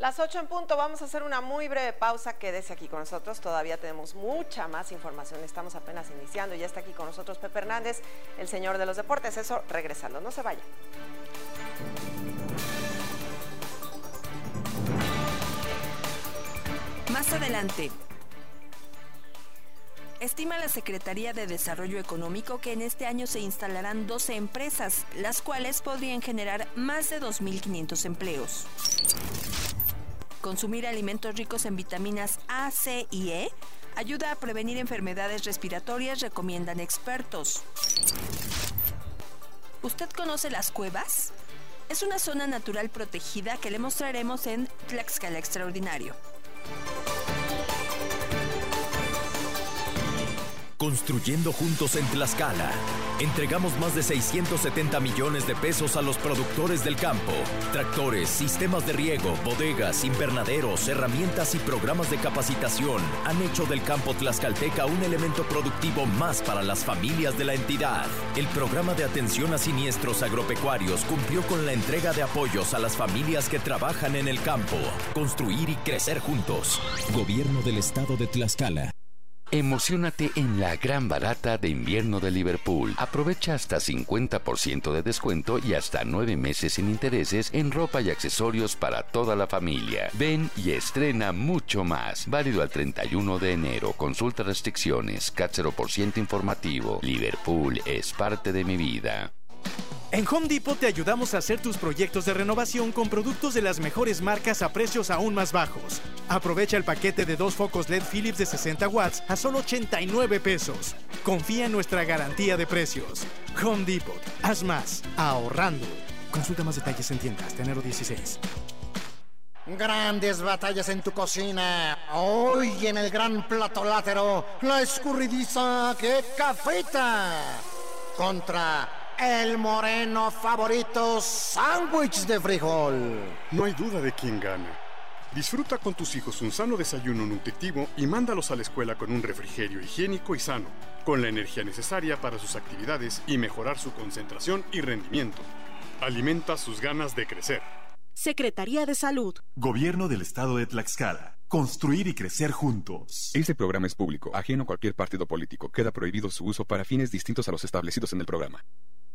Las 8 en punto, vamos a hacer una muy breve pausa, quédese aquí con nosotros, todavía tenemos mucha más información, estamos apenas iniciando, ya está aquí con nosotros Pepe Hernández, el señor de los deportes, eso regresando, no se vaya. Más adelante. Estima la Secretaría de Desarrollo Económico que en este año se instalarán 12 empresas, las cuales podrían generar más de 2.500 empleos. Consumir alimentos ricos en vitaminas A, C y E ayuda a prevenir enfermedades respiratorias, recomiendan expertos. ¿Usted conoce las cuevas? Es una zona natural protegida que le mostraremos en Tlaxcala Extraordinario. Construyendo juntos en Tlaxcala. Entregamos más de 670 millones de pesos a los productores del campo. Tractores, sistemas de riego, bodegas, invernaderos, herramientas y programas de capacitación han hecho del campo tlaxcalteca un elemento productivo más para las familias de la entidad. El programa de atención a siniestros agropecuarios cumplió con la entrega de apoyos a las familias que trabajan en el campo. Construir y crecer juntos. Gobierno del Estado de Tlaxcala. Emociónate en la gran barata de invierno de Liverpool. Aprovecha hasta 50% de descuento y hasta 9 meses sin intereses en ropa y accesorios para toda la familia. Ven y estrena mucho más. Válido al 31 de enero. Consulta restricciones. CAT 0% informativo. Liverpool es parte de mi vida. En Home Depot te ayudamos a hacer tus proyectos de renovación con productos de las mejores marcas a precios aún más bajos. Aprovecha el paquete de 2 focos LED Philips de 60 watts a solo 89 pesos. Confía en nuestra garantía de precios. Home Depot, haz más, ahorrando. Consulta más detalles en tiendas hasta enero 16. Grandes batallas en tu cocina. Hoy en el gran plato látero, la escurridiza que cafeta contra el moreno favorito sándwich de frijol. No hay duda de quién gana. Disfruta con tus hijos un sano desayuno nutritivo y mándalos a la escuela con un refrigerio higiénico y sano, con la energía necesaria para sus actividades y mejorar su concentración y rendimiento. Alimenta sus ganas de crecer. Secretaría de Salud. Gobierno del Estado de Tlaxcala. Construir y crecer juntos. Este programa es público, ajeno a cualquier partido político. Queda prohibido su uso para fines distintos a los establecidos en el programa.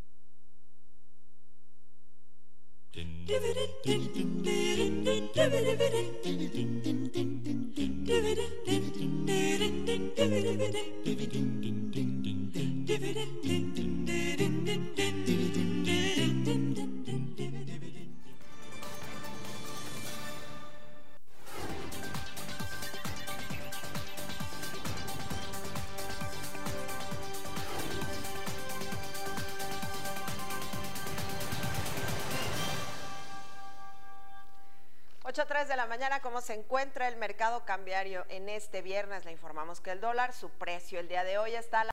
Ocho a 3 de la mañana, ¿cómo se encuentra el mercado cambiario en este viernes? Le informamos que el dólar, su precio el día de hoy está a la